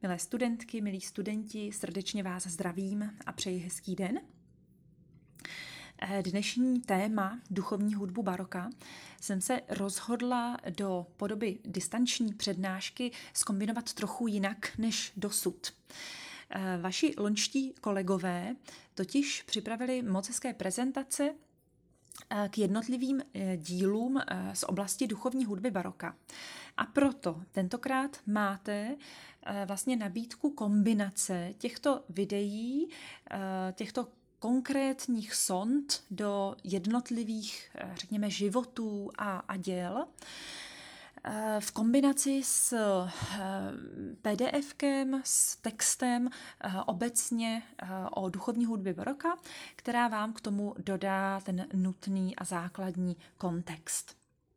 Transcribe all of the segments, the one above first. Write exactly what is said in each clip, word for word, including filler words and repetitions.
Milé studentky, milí studenti, srdečně vás zdravím a přeji hezký den. Dnešní téma duchovní hudbu baroka jsem se rozhodla do podoby distanční přednášky zkombinovat trochu jinak než dosud. Vaši loňští kolegové totiž připravili moc hezké prezentace k jednotlivým dílům z oblasti duchovní hudby baroka. A proto tentokrát máte vlastně nabídku kombinace těchto videí, těchto konkrétních sond do jednotlivých, řekněme, životů a, a děl v kombinaci s PDFkem, s textem obecně o duchovní hudbě baroka, která vám k tomu dodá ten nutný a základní kontext.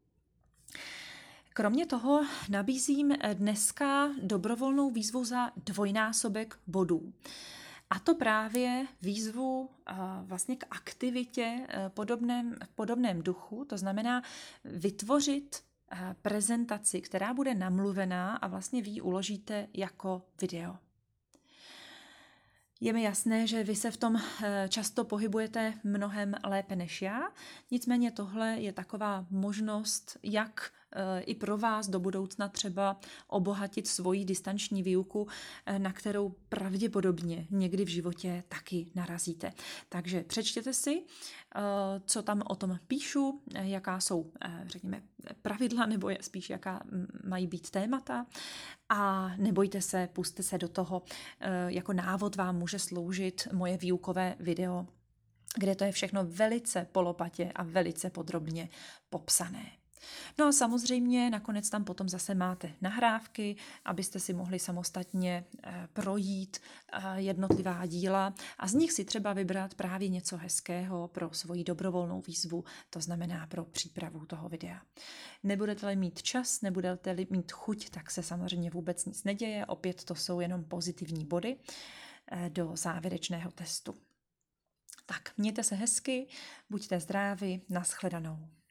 Kromě toho nabízím dneska dobrovolnou výzvu za dvojnásobek bodů. A to právě výzvu vlastně k aktivitě podobném, v podobném duchu, to znamená vytvořit prezentaci, která bude namluvená a vlastně vy ji uložíte jako video. Je mi jasné, že vy se v tom často pohybujete mnohem lépe než já, nicméně tohle je taková možnost, jak i pro vás do budoucna třeba obohatit svoji distanční výuku, na kterou pravděpodobně někdy v životě taky narazíte. Takže přečtěte si, co tam o tom píšu, jaká jsou, řekněme, pravidla, nebo spíš jaká mají být témata. A nebojte se, pusťte se do toho. Jako návod vám může sloužit moje výukové video, kde to je všechno velice polopatě a velice podrobně popsané. No a samozřejmě nakonec tam potom zase máte nahrávky, abyste si mohli samostatně projít jednotlivá díla a z nich si třeba vybrat právě něco hezkého pro svoji dobrovolnou výzvu, to znamená pro přípravu toho videa. Nebudete-li mít čas, nebudete-li mít chuť, tak se samozřejmě vůbec nic neděje, opět to jsou jenom pozitivní body do závěrečného testu. Tak, mějte se hezky, buďte zdraví, nashledanou.